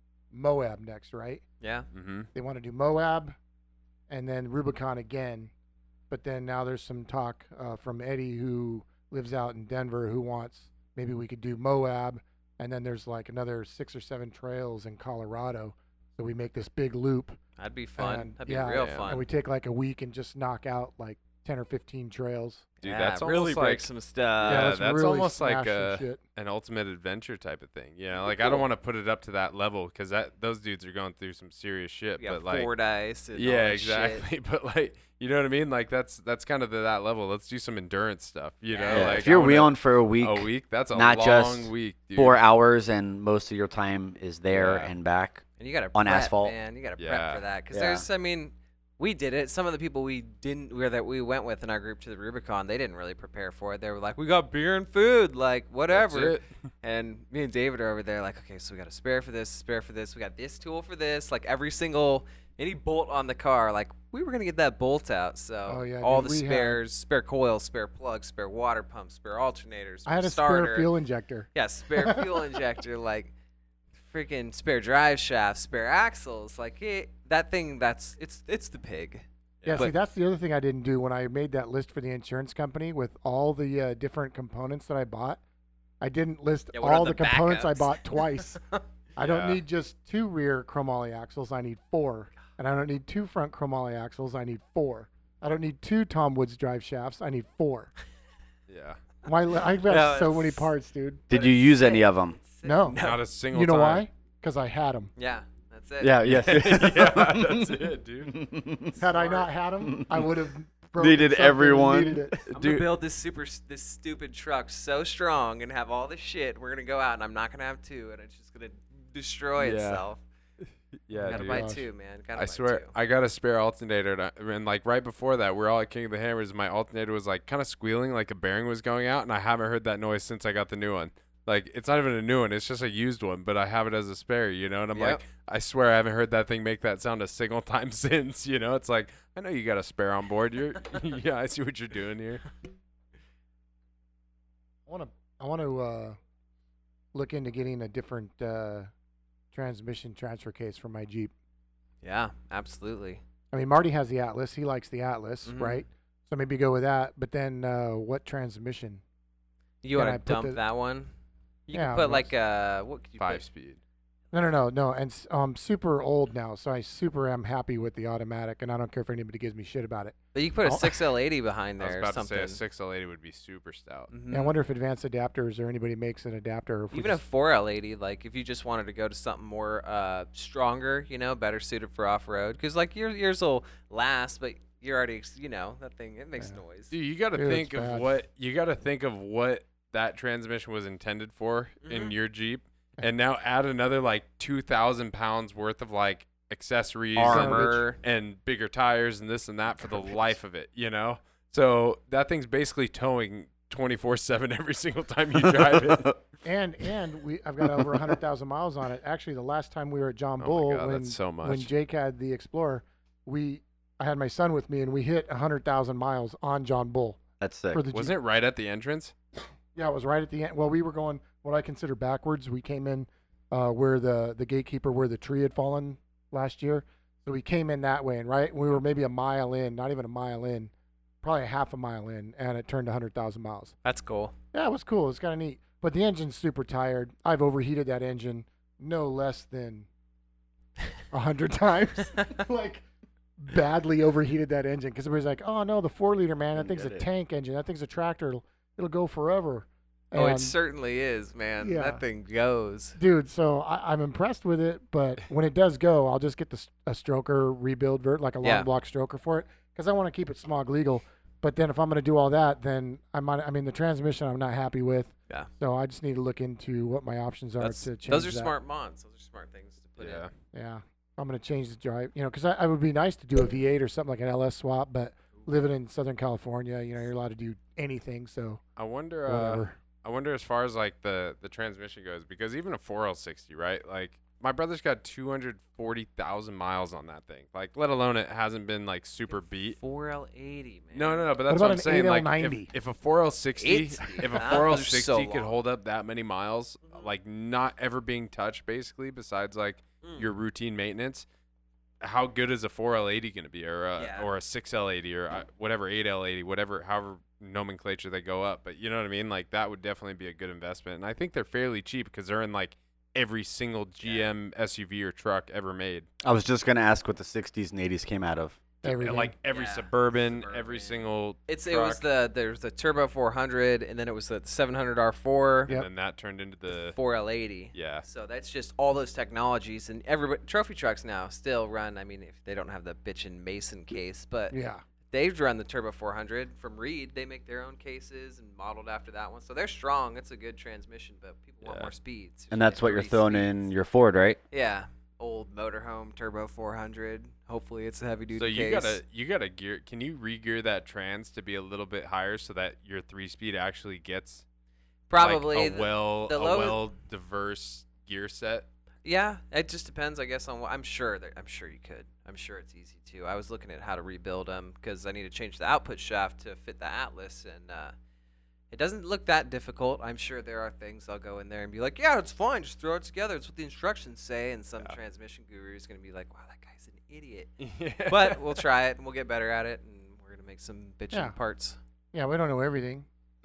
Moab next, right? yeah. Mm-hmm. They want to do Moab, and then Rubicon again. But then now there's some talk from Eddie, who lives out in Denver, who wants maybe we could do Moab, and then there's like another 6 or 7 trails in Colorado, so we make this big loop. That'd be fun. And, That'd be yeah, real yeah. fun. And we take like a week and just knock out like 10 or 15 trails. Dude, yeah, that's really almost break like some stuff. Yeah, let's that's really almost like smash some shit. an ultimate adventure type of thing. Like I don't want to put it up to that level because those dudes are going through some serious shit. You got But like, Ford ice. And all yeah, that exactly. shit. But like, you know what I mean? Like that's kind of that level. Let's do some endurance stuff. You know, Yeah, like if you're I wanna- wheeling for a week, that's a not long just week. Dude. 4 hours, and most of your time is there Yeah. and back. And you got to On prep, asphalt. man. You got to Yeah. prep for that because Yeah. we did it. Some of the people that we went with in our group to the Rubicon, they didn't really prepare for it. They were like, "We got beer and food, like That's whatever." it. And me and David are over there, like, "Okay, so we got a spare for this, spare for this. We got this tool for this. Like any bolt on the car, like we were gonna get that bolt out. So Oh, yeah, all dude, the we had- spares, spare coils, spare plugs, spare water pumps, spare alternators. I had a starter. spare fuel injector. Yeah, spare fuel injector, like freaking spare drive shafts, spare axles. Like that thing, it's the pig. Yeah, see, But- that's the other thing I didn't do when I made that list for the insurance company with all the different components that I bought. I didn't list Yeah, what are all the the components I backups? bought twice. I don't Yeah. need just 2 rear chromoly axles. I need 4. And I don't need 2 front chromoly axles. I need 4. I don't need 2 Tom Woods drive shafts. I need 4. Yeah. I've got No, so many it's- parts, dude. Did you use any of them? No. Not a single. You know time. why? Because I had them. Yeah, that's it. Yeah, yes. Yeah, that's it, dude. Had I not had them, I would have broken Needed something, everyone. needed it. I'm gonna build this stupid truck so strong and have all the shit. We're gonna go out and I'm not gonna have two, and it's just gonna destroy itself. Yeah, Gotta dude. buy two, man. Gotta I buy swear, two. I got a spare alternator, and like right before that, we're all at King of the Hammers. My alternator was like kind of squealing, like a bearing was going out, and I haven't heard that noise since I got the new one. Like it's not even a new one; it's just a used one, but I have it as a spare, you know. And I'm like, I swear I haven't heard that thing make that sound a single time since, you know. It's like I know you got a spare on board. Yeah, I see what you're doing here. I want to look into getting a different transmission transfer case for my Jeep. Yeah, absolutely. I mean, Marty has the Atlas. He likes the Atlas, Mhm. right? So maybe go with that. But then what transmission? You Can want I to put dump the- that one? You Yeah, can put let's- like what could you 5-speed. No. And I'm super old now, so I super am happy with the automatic, and I don't care if anybody gives me shit about it. But you can put a Oh. 6L80 behind I was there or about to something. say a 6L80 would be super stout. Mhm. Yeah, I wonder if Advanced Adapters or anybody makes an adapter. Or if we Even a just- 4L80, like if you just wanted to go to something more stronger, better suited for off road, because like yours will last, but you're already, that thing it makes Yeah. noise. Dude, you got to Dude, think it's of bad. what that transmission was intended for in Mhm. your Jeep, and now add another like 2,000 pounds worth of like accessories, Armor. and bigger tires, and this and that for the life of it, you know. So that thing's basically towing 24/7 every single time you drive it. And I've got over 100,000 miles on it. Actually, the last time we were at John Oh my Bull, God, when that's so when much. Jake had the Explorer, I had my son with me, and we hit 100,000 miles on John Bull That's sick. for the Wasn't it right at the entrance? Yeah, it was right at the end. Well, we were going what I consider backwards. We came in where the gatekeeper, where the tree had fallen last year. So we came in that way, and we were maybe a mile in, not even a mile in, probably a half a mile in, and it turned 100,000 miles. That's cool. Yeah, it was cool. It was kind of neat. But the engine's super tired. I've overheated that engine no less than 100 times. Like, badly overheated that engine because everybody's like, oh, no, the 4-liter, man, that thing's a Get it. tank engine. That thing's a tractor. It'll go forever. Oh, it And- certainly is, man. yeah. That thing goes. Dude, so I'm impressed with it, but when it does go, I'll just get a stroker rebuild, like a long Yeah. block stroker for it, because I want to keep it smog legal. But then if I'm going to do all that, then the transmission I'm not happy with. Yeah. So I just need to look into what my options are to change Those are that. smart mods. Those are smart things to put Yeah. in. Yeah. I'm going to change the drive, because I would be nice to do a V8 or something like an LS swap, but living in Southern California, you're allowed to do anything. So I wonder. whatever. I wonder as far as like the transmission goes, because even a 4L60, right? Like my brother's got 240,000 miles on that thing. Like, let alone it hasn't been like super beat. 4L80, man. No, but that's about what I'm an saying. Like, 8L90? if a 4L60, if a Those are 4L60 so could long. hold up that many miles, like not ever being touched, basically, besides like your routine maintenance, how good is a 4L80 going to be, or Yeah. or a 6L80, or whatever 8L80, whatever, however nomenclature they go up? But you know what I mean? Like that would definitely be a good investment, and I think they're fairly cheap because they're in like every single GM SUV or truck ever made. I was just gonna ask what the 60s and 80s came out of. Everything. Like every Yeah. Suburban, every Suburban. single It was truck, there's the Turbo 400, and then it was the 700 R4, Yep. and then that turned into the 4L80. yeah. So that's just all those technologies, and everybody trophy trucks now still run. I mean, if they don't have the bitchin' Mason case, but Yeah. they've run the Turbo 400 from Reed. They make their own cases and modeled after that one, so they're strong. It's a good transmission, but people want Yeah. more speeds. And that's what you're 3 throwing speeds. in your Ford, right? Yeah, old motorhome Turbo 400. Hopefully, it's a heavy duty. So you case. gotta gear. Can you re-gear that trans to be a little bit higher so that your 3-speed actually gets probably like a the low- well diverse gear set? Yeah, it just depends, I guess, on what. I'm sure you could. I'm sure it's easy too. I was looking at how to rebuild them because I need to change the output shaft to fit the Atlas, and it doesn't look that difficult. I'm sure there are things I'll go in there and be like, yeah, it's fine, just throw it together. It's what the instructions say, and some transmission guru is gonna be like, wow, that guy's an idiot. But we'll try it and we'll get better at it, and we're gonna make some bitchin' Yeah. parts. Yeah, we don't know everything.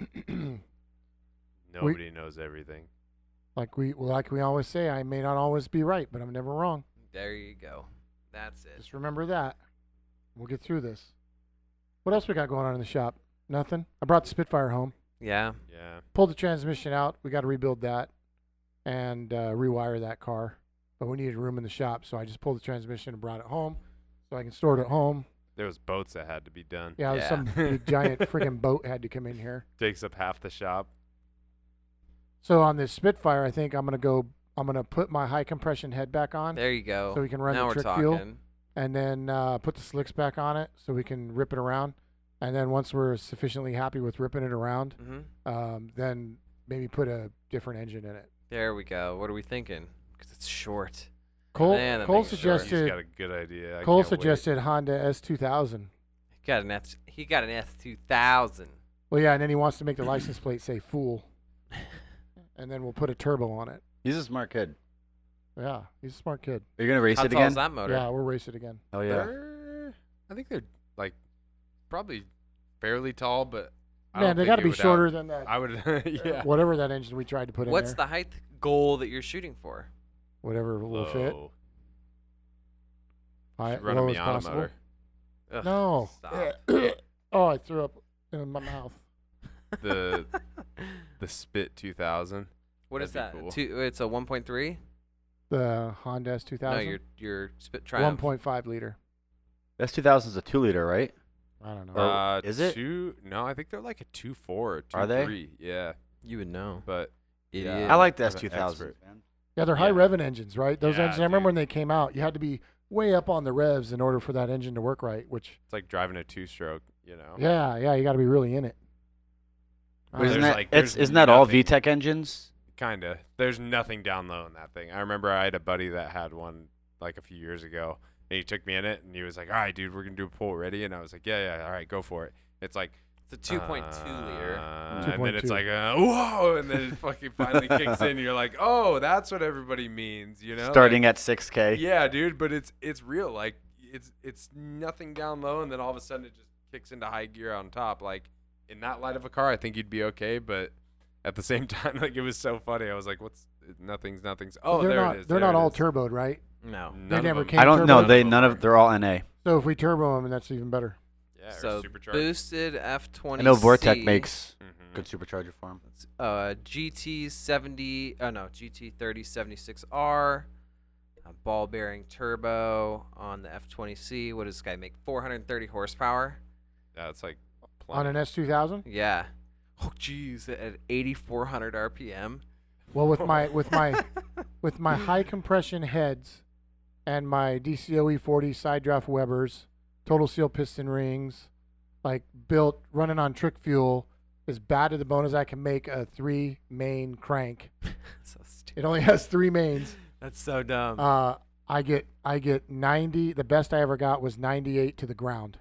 Nobody knows everything. Like we always say, I may not always be right, but I'm never wrong. There you go. That's it. Just remember that. We'll get through this. What else we got going on in the shop? Nothing. I brought the Spitfire home. Yeah. Yeah. Pulled the transmission out. We got to rebuild that and rewire that car. But we needed room in the shop, so I just pulled the transmission and brought it home so I can store it at home. There was boats that had to be done. Yeah, Yeah. some big, giant freaking boat had to come in here. Takes up half the shop. So on this Spitfire, I think I'm gonna put my high compression head back on, There you go. so we can run now the we're trick talking. fuel, and then put the slicks back on it, so we can rip it around. And then once we're sufficiently happy with ripping it around, then maybe put a different engine in it. There we go. What are we thinking? Because it's short. Cole, Man, that Cole thing's short. He's suggested got a good idea. I Cole can't wait. suggested Honda S2000. He got an S2000. Well, yeah, and then he wants to make the license plate say "fool," and then we'll put a turbo on it. He's a smart kid. Yeah, he's a smart kid. Are you gonna race How it tall is again? that motor? Yeah, we'll race it again. Oh yeah. I think they're like probably fairly tall, but I Man, don't they think got to it be would shorter than that. I would, yeah. Whatever that engine we tried to put in What's there. the height goal that you're shooting for? Whatever will fit. Low. High, Should run a low as Miata possible. motor. Ugh, No. Stop. Oh, I threw up in my mouth. The Spit 2000. What is that? That'd be Two, it's a 1.3? The Honda S2000. No, your Spit Triumph. 1.5 liter. S2000 is a 2-liter, right? I don't know. Or is it? No, I think they're like a 2.4 or 2.3. Are they? Yeah, You would know. but Idiot. I like the I'm an S2000. expert. Man. Yeah, they're high Yeah. revving engines, right? Those Yeah, engines. I remember dude. when they came out, you had to be way up on the revs in order for that engine to work right. Which, it's like driving a 2-stroke. You know. yeah, you got to be really in it. But isn't There's that like- there's isn't that all nothing. VTEC engines? Kinda. There's nothing down low in that thing. I remember I had a buddy that had one like a few years ago, and he took me in it, and he was like, "All right, dude, we're gonna do a pull ready," and I was like, "Yeah, all right, go for it." It's like It's a 2.2 liter. and then it's 2.2. like, whoa, and then it fucking finally kicks in. And you're like, oh, that's what everybody means, you know? Starting Like, at 6K. yeah, dude, but it's real. Like it's nothing down low, and then all of a sudden it just kicks into high gear on top. Like in that light of a car, I think you'd be okay, but at the same time, like it was so funny. I was like, what's nothing's. Oh, they're there not, it is. They're there not it all is. turboed, right? No. None They of never them. came I don't know. turbo. They're all NA. So if we turbo them, that's even better. Yeah, or So supercharged. boosted F20. I know Vortec makes Mhm. good supercharger for them. GT70. Oh no, GT3076R. Ball bearing turbo on the F20C. What does this guy make? 430 horsepower. Yeah, it's like On an S2000? Yeah. Oh jeez, at 8,400 RPM. Well, with my with my high compression heads and my DCOE 40 side draft Webers, total seal piston rings, like built running on trick fuel, as bad to the bone as I can make a 3-main crank. So stupid. It only has 3 mains. That's so dumb. I get 90. The best I ever got was 98 to the ground.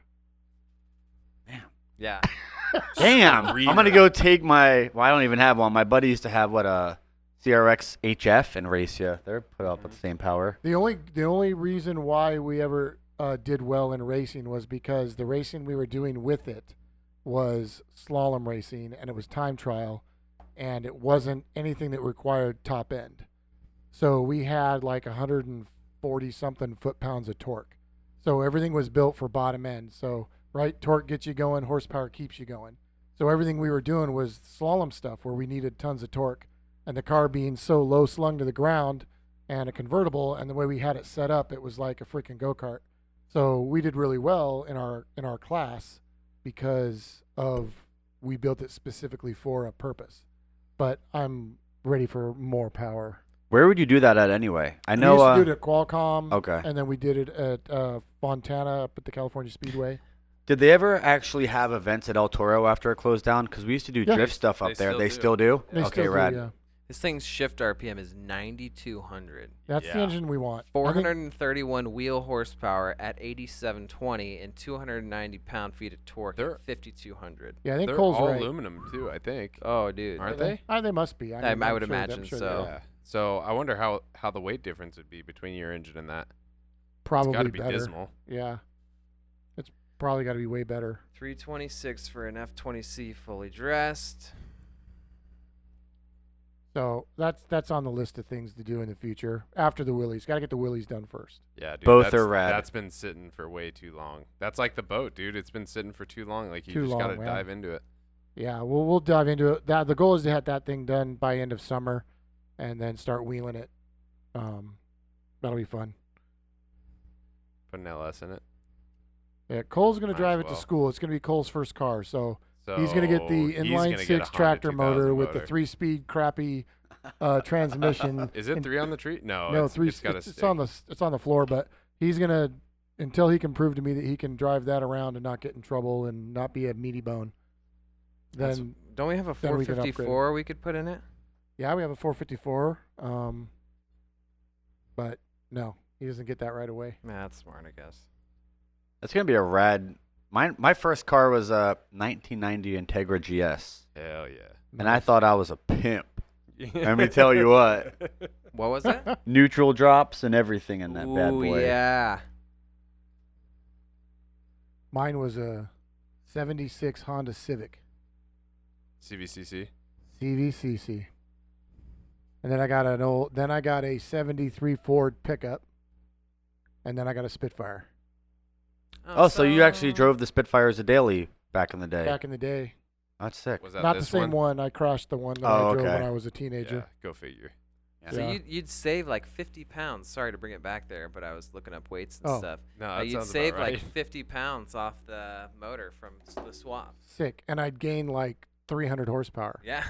Yeah. Damn! I'm gonna go take my. Well, I don't even have one. My buddy used to have a CRX HF and race you. They're put up at the same power. The only reason why we ever did well in racing was because the racing we were doing with it was slalom racing, and it was time trial, and it wasn't anything that required top end. So we had like 140 something foot-pounds of torque. So everything was built for bottom end. So right, torque gets you going, horsepower keeps you going. So everything we were doing was slalom stuff where we needed tons of torque, and the car being so low slung to the ground and a convertible, and the way we had it set up, it was like a freaking go-kart. So we did really well in our class because of we built it specifically for a purpose. But I'm ready for more power. Where would you do that at anyway? I know. We used to do it at Qualcomm. Okay. And then we did it at Fontana up at the California Speedway. Did they ever actually have events at El Toro after it closed down? Because we used to do Yeah. drift stuff They up there. still They do. still do. They Okay, still do, rad. yeah. This thing's shift RPM is 9,200. That's the Yeah. engine we want. I think 431 wheel horsepower at 8720 and 290 pound-feet of torque They're- at 5,200. Yeah, I think They're Cole's all right. aluminum too, I think. Oh, dude. Aren't they? They must be. I mean, I'm would sure- I'm imagine sure so. they are. Yeah. So I wonder how the weight difference would be between your engine and that. Probably It's got to be better. dismal. Yeah. It's probably got to be way better. 326 for an F20C fully dressed. So that's on the list of things to do in the future after the wheelies. Got to get the wheelies done first. Yeah, dude. Both that's, are rad. That's been sitting for way too long. That's like the boat, dude. It's been sitting for too long. Like you Too just got to long, man. dive into it. Yeah, we'll dive into it. The goal is to have that thing done by end of summer, and then start wheeling it. That'll be fun. Put an LS in it. Yeah, Cole's going to Might drive as it to well. school. It's going to be Cole's first car, so So he's going to get the he's gonna inline get a 6 Honda tractor 2000 motor with the motor. 3-speed crappy transmission. Is it And- 3 on the tree? No, No, it's, 3. It's got a It's on the floor, but he's going to, until he can prove to me that he can drive that around and not get in trouble and not be a meaty bone. Then Don't we have a then we can upgrade it. 454 we could put in it? yeah, we have a 454. But no, he doesn't get that right away. Nah, that's smart, I guess. That's gonna be a rad. My first car was a 1990 Integra GS, Hell yeah. and I thought I was a pimp. Let me tell you what, What was it? neutral drops and everything in that bad Ooh, boy. yeah. Mine was a 76 Honda Civic CVCC. CVCC. And then I got a 73 Ford pickup. And then I got a Spitfire Oh, so you actually drove the Spitfire as a daily back in the day? back in the day. That's sick. Was that Not the this same one? one. I crashed the one that Oh, I drove okay. when I was a teenager. Yeah, go figure. Yeah. So Yeah. you'd save like 50 pounds. Sorry to bring it back there, but I was looking up weights and Oh. stuff. No, that You'd sounds save about right. like 50 pounds off the motor from the swap. Sick. And I'd gain like 300 horsepower. Yeah.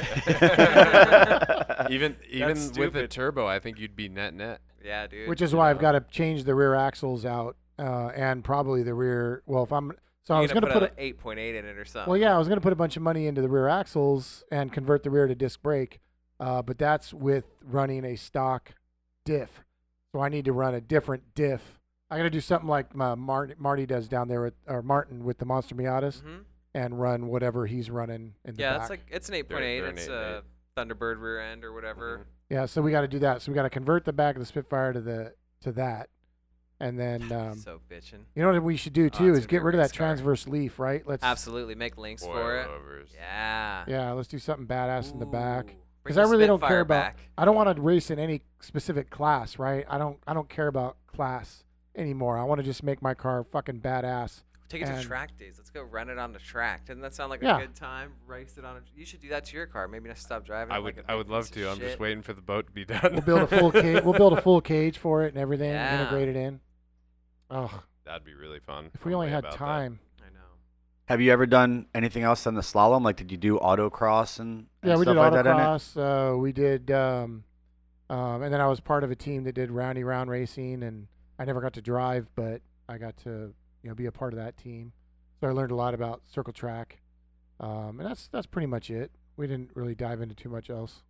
even with the stupid. turbo, I think you'd be net. Yeah, dude. Which is why I've got to change the rear axles out and probably the rear. Well, if I'm. So I was going to put an 8.8 in it or something. Well, yeah, I was going to put a bunch of money into the rear axles and convert the rear to disc brake, but that's with running a stock diff. So I need to run a different diff. I got to do something like Marty does down there or Martin with the Monster Miatas Mhm. and run whatever he's running in the Yeah, back. it's like it's an They're 8.8. an It's 8.8. a Thunderbird rear end or whatever. Yeah, so we got to do that. So we got to convert the back of the Spitfire to that, and then So bitching. you know what we should do Oh, too it's is gonna be get a rit of race that car. transverse leaf, right? Let's Absolutely, make links for it. Coilovers. Yeah. Yeah, let's do something badass in the back. Ooh. Because Bring I the really don't Spitfire care about. back. I don't want to race in any specific class, right? I don't care about class anymore. I want to just make my car fucking badass. Take it to and- track days. Let's go run it on the track. Doesn't that sound like Yeah. a good time? Race it on a. You should do that to your car. Maybe not stop driving. I it would like a I big would love piece to. of I'm just shit. waiting for the boat to be done. We'll build a full cage. We'll build a full cage for it and everything, Yeah. integrate it in. Oh, That'd be really fun. if we I'm only way had about that. time. I know. Have you ever done anything else on the slalom? Like, did you do autocross and Yeah, we stuff did like that in it? autocross. We did, and then I was part of a team that did roundy round racing, and I never got to drive, but I got to be a part of that team. So I learned a lot about circle track, and that's pretty much it. We didn't really dive into too much else.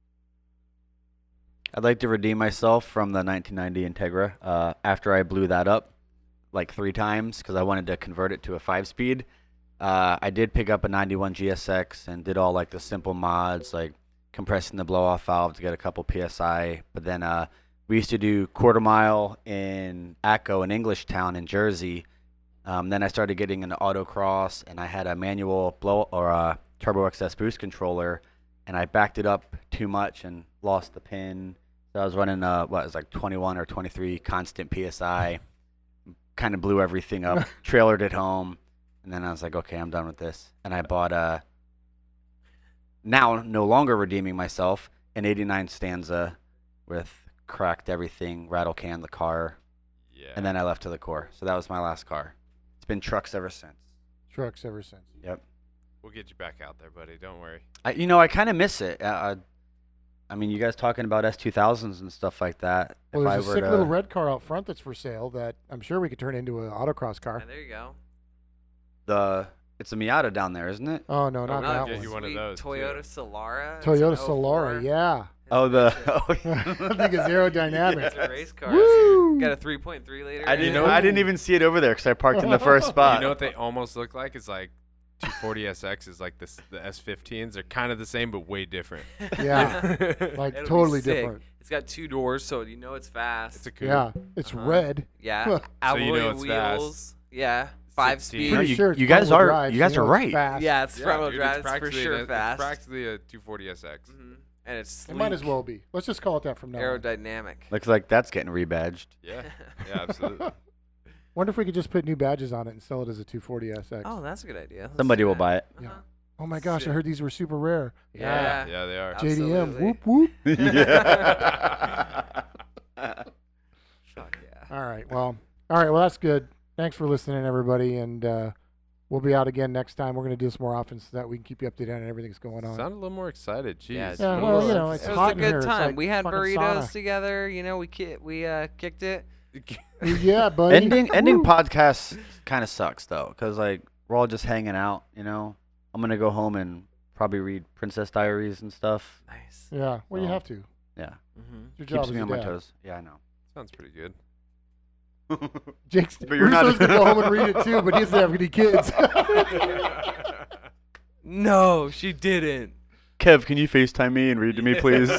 I'd like to redeem myself from the 1990 Integra after I blew that up like 3 times because I wanted to convert it to a 5-speed. I did pick up a 91 GSX and did all like the simple mods like compressing the blow-off valve to get a couple PSI. But then we used to do quarter mile in Atco in Englishtown in Jersey. Then I started getting into autocross and I had a manual Turbo XS boost controller. And I backed it up too much and lost the pin. So I was running it was like 21 or 23 constant PSI. Kind of blew everything up, trailered it home, and then I was like, okay, I'm done with this. And I bought now no longer redeeming myself, an 89 Stanza with cracked everything, rattle can the car, Yeah. and then I left to the core. So that was my last car. It's been trucks ever since. Trucks ever since. Yep. We'll get you back out there, buddy. Don't worry. I kind of miss it. I mean, you guys talking about S2000s and stuff like that. Well, if I there's a were sick to, little red car out front that's for sale that I'm sure we could turn into an autocross car. And there you go. it's a Miata down there, isn't it? Oh no, not no, that get one. you one of Sweet those, too. Toyota Solara. Toyota Solara, yeah. Oh, I think it's aerodynamic. It's a race car. Woo! Got a 3.3 liter. I in didn't. it. I didn't even see it over there because I parked in the first spot. You know what they almost look like? It's like 240 SX is like this. The S15s are kind of the same, but way different. Yeah, like It'll be totally sick. different. It's got 2 doors, so you know it's fast. It's a coupe. Yeah, it's Uh-huh. red. Yeah, So alloy you know it's fast. wheels. Yeah, 5 16. speed. No, Pretty you- sure it's you guys front-wheel are- drive, you so guys are it's right. fast. Yeah, it's front wheel dude, drive. It's for practically sure It's fast. practically a 240 SX. Mhm. And it's It might as sleek, well be. Let's just call it that from now on. aerodynamic. Looks like that's getting rebadged. Yeah. Yeah, absolutely. Wonder if we could just put new badges on it and sell it as a 240 SX. Oh, that's a good idea. Let's Somebody do will that. buy it. Yeah. Uh-huh. Oh my gosh, Sick. I heard these were super rare. Yeah. Yeah, they are. JDM, Absolutely. whoop whoop. Yeah. Fuck yeah. All right, well, that's good. thanks for listening, everybody, and we'll be out again next time. We're going to do this more often so that we can keep you updated on everything that's going on. Sound a little more excited. Jeez. Yeah, Yeah, well, you know, it's it was hot a in good here. It's time. like We had fucking burritos sauna. together. You know, we kicked it. Yeah, buddy. Ending podcasts kind of sucks though, because like we're all just hanging out. You know, I'm gonna go home and probably read Princess Diaries and stuff. Nice. Yeah, well, you So, have to. Yeah, Mm-hmm. It's your job keeps as me a on my dad. toes. Yeah, I know. Sounds pretty good. Jake's But you're not- Russo's going to go home and read it too, but he doesn't have any kids. No, she didn't. Kev, can you FaceTime me and read to me, please?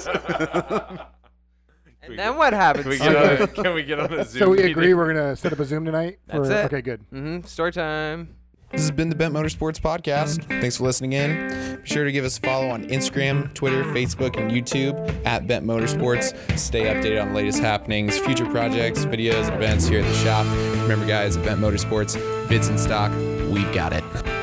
And then what happens? Can we get on a Zoom? So we meeting? agree we're going to set up a Zoom tonight? That's it. Okay, good. Mm-hmm. Story time. This has been the Bent Motorsports Podcast. Thanks for listening in. Be sure to give us a follow on Instagram, Twitter, Facebook, and YouTube at Bent Motorsports. Stay updated on the latest happenings, future projects, videos, and events here at the shop. Remember, guys, at Bent Motorsports, bids in stock, we've got it.